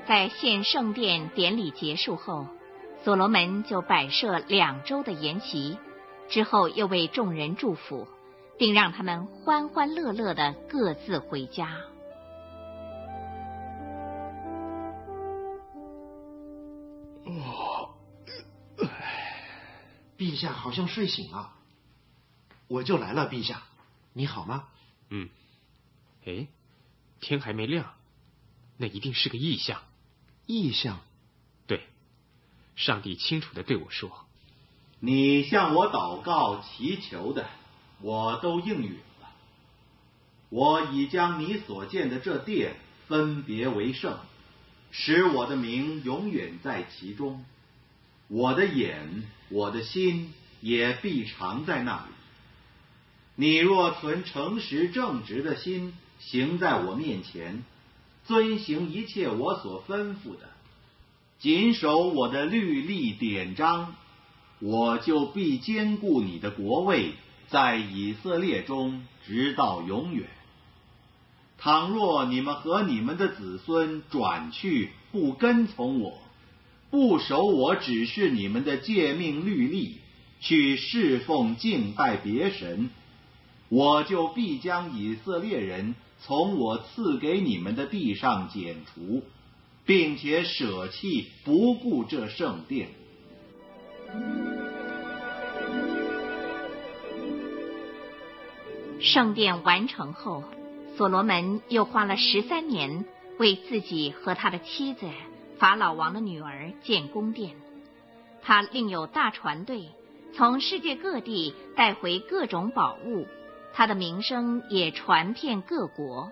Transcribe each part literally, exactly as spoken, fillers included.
在献圣殿典礼结束后，所罗门就摆设两周的筵席，之后又为众人祝福，并让他们欢欢乐乐地各自回家。 哦，陛下好像睡醒了，我就来了。陛下，你好吗？ 嗯。哎，天还没亮，那一定是个异象。 异象？ 对，上帝清楚地对我说： 你向我祷告祈求的，我都应允了。我已将你所建的这殿分别为圣，使我的名永远在其中。我的眼，我的心也必常在那里。你若存诚实正直的心，行在我面前，遵行一切我所吩咐的，谨守我的律例典章，我就必坚固你的国位，在以色列中直到永远。倘若你们和你们的子孙转去，不跟从我，不守我指示你们的诫命律例，去侍奉敬拜别神，我就必将以色列人从我赐给你们的地上剪除，并且舍弃不顾这圣殿。 圣殿完成后，所罗门又花了十三年为自己和他的妻子法老王的女儿建宫殿。他另有大船队，从世界各地带回各种宝物，他的名声也传遍各国。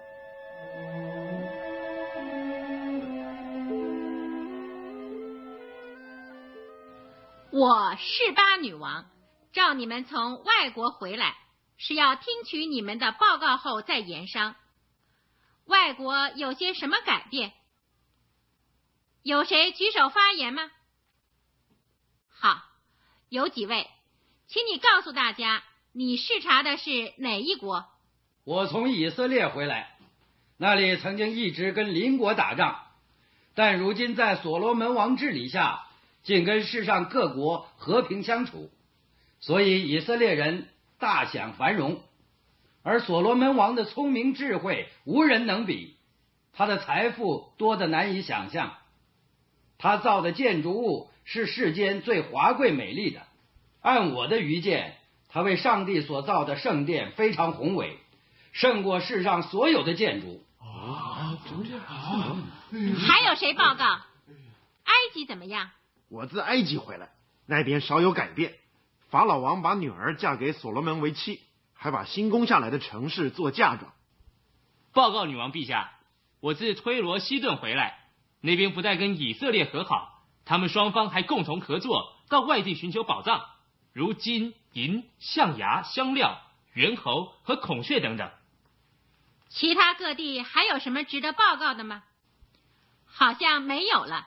我示巴女王召你们从外国回来，是要听取你们的报告后再言商。外国有些什么改变？有谁举手发言吗？好，有几位，请你告诉大家，你视察的是哪一国？ 我从以色列回来，那里曾经一直跟邻国打仗，但如今在所罗门王治理下，竟跟世上各国和平相处，所以以色列人大享繁荣。而所罗门王的聪明智慧无人能比，他的财富多得难以想象。他造的建筑物是世间最华贵美丽的，按我的愚见，他为上帝所造的圣殿非常宏伟，胜过世上所有的建筑。 啊，怎么这样？ 还有谁报告？埃及怎么样？ 我自埃及回来，那边少有改变。法老王把女儿嫁给所罗门为妻，还把新攻下来的城市做嫁妆。 报告女王陛下，我自推罗西顿回来，那边不但跟以色列和好，他们双方还共同合作，到外地寻求宝藏，如金银、象牙、香料、猿猴和孔雀等等。 其他各地还有什么值得报告的吗？好像没有了。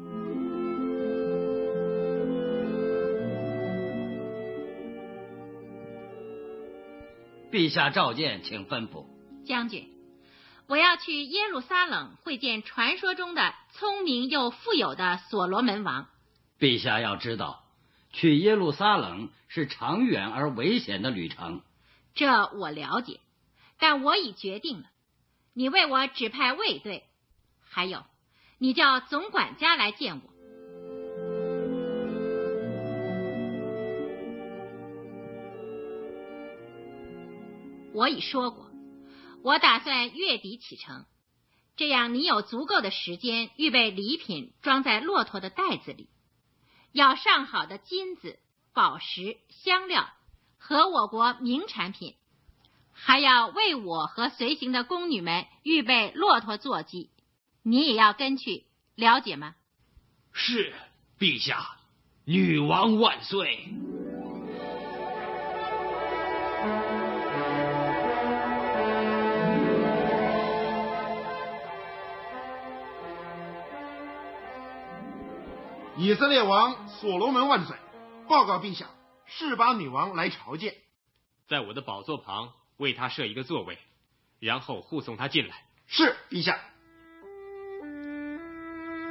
陛下召见，请吩咐。 将军，我要去耶路撒冷会见传说中的聪明又富有的所罗门王。 陛下要知道，去耶路撒冷是长远而危险的旅程。 这我了解，但我已决定了。你为我指派卫队，还有，你叫总管家来见我。我已说过，我打算月底启程，这样你有足够的时间预备礼品装在骆驼的袋子里，要上好的金子、宝石、香料和我国名产品，还要为我和随行的宫女们预备骆驼坐骑，你也要跟去，了解吗？ 是，陛下，女王万岁。 以色列王所罗门万岁！报告陛下，示巴女王来朝见。 在我的宝座旁为她设一个座位，然后护送她进来。 是，陛下。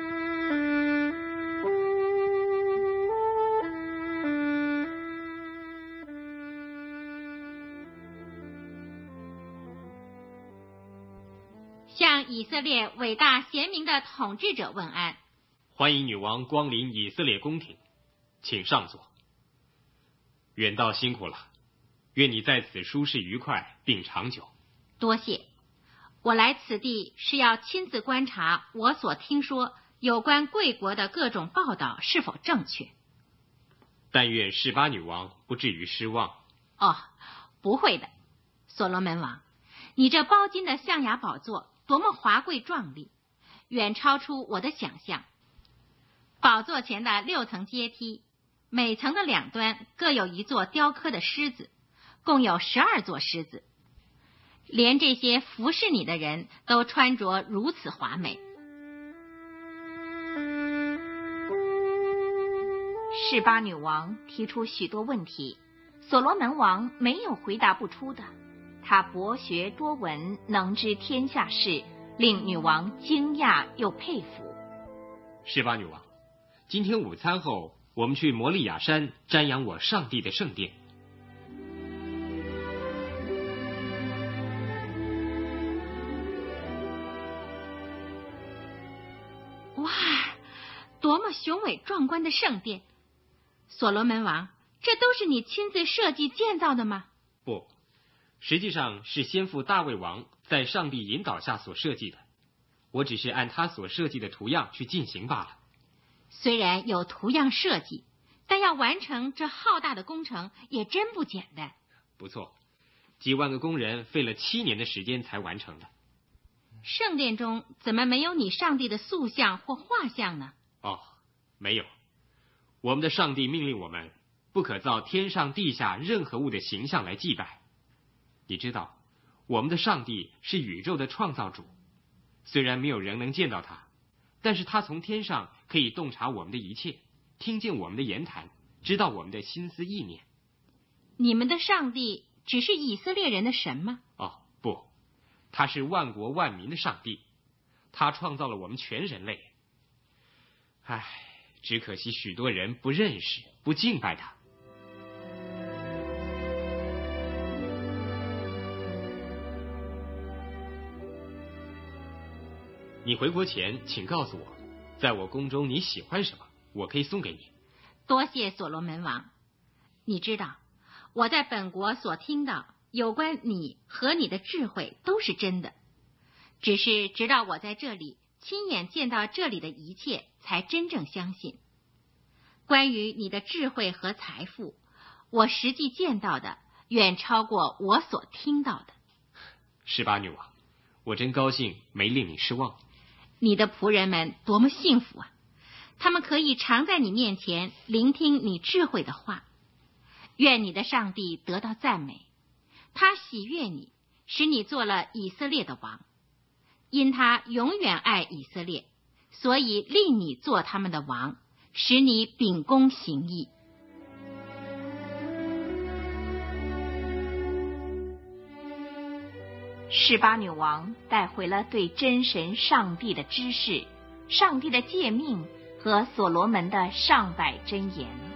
以色列伟大贤明的统治者问安。 欢迎女王光临以色列宫廷，请上座。远道辛苦了，愿你在此舒适愉快并长久。 多谢。我来此地是要亲自观察我所听说有关贵国的各种报道是否正确。 但愿示巴女王不至于失望。 哦，不会的。所罗门王，你这包金的象牙宝座多么华贵壮丽，远超出我的想象。宝座前的六层阶梯，每层的两端各有一座雕刻的狮子，共有十二座狮子。连这些服侍你的人都穿着如此华美。 示巴女王提出许多问题，所罗门王没有回答不出的。他博学多闻，能知天下事，令女王惊讶又佩服。 示巴女王，今天午餐后，我们去摩利亚山瞻仰我上帝的圣殿。 哇，多么雄伟壮观的圣殿！所罗门王，这都是你亲自设计建造的吗？ 不，实际上是先父大卫王在上帝引导下所设计的，我只是按他所设计的图样去进行罢了。 虽然有图样设计，但要完成这浩大的工程也真不简单。 不错，几万个工人费了七年的时间才完成的。 圣殿中怎么没有你上帝的塑像或画像呢？ 哦，没有。我们的上帝命令我们不可造天上地下任何物的形象来祭拜。你知道，我们的上帝是宇宙的创造主，虽然没有人能见到他，但是他从天上可以洞察我们的一切，听见我们的言谈，知道我们的心思意念。 你们的上帝只是以色列人的神吗？ 哦，不，他是万国万民的上帝，他创造了我们全人类。唉，只可惜许多人不认识，不敬拜他。你回国前，请告诉我，在我宫中你喜欢什么，我可以送给你。 多谢所罗门王。你知道，我在本国所听到有关你和你的智慧都是真的，只是直到我在这里亲眼见到这里的一切，才真正相信。关于你的智慧和财富，我实际见到的远超过我所听到的。 示巴女王，我真高兴没令你失望。 你的仆人们多么幸福啊！他们可以常在你面前聆听你智慧的话。愿你的上帝得到赞美，他喜悦你，使你做了以色列的王。因他永远爱以色列，所以立你做他们的王，使你秉公行义。 示巴女王带回了对真神上帝的知识、上帝的诫命和所罗门的上百箴言。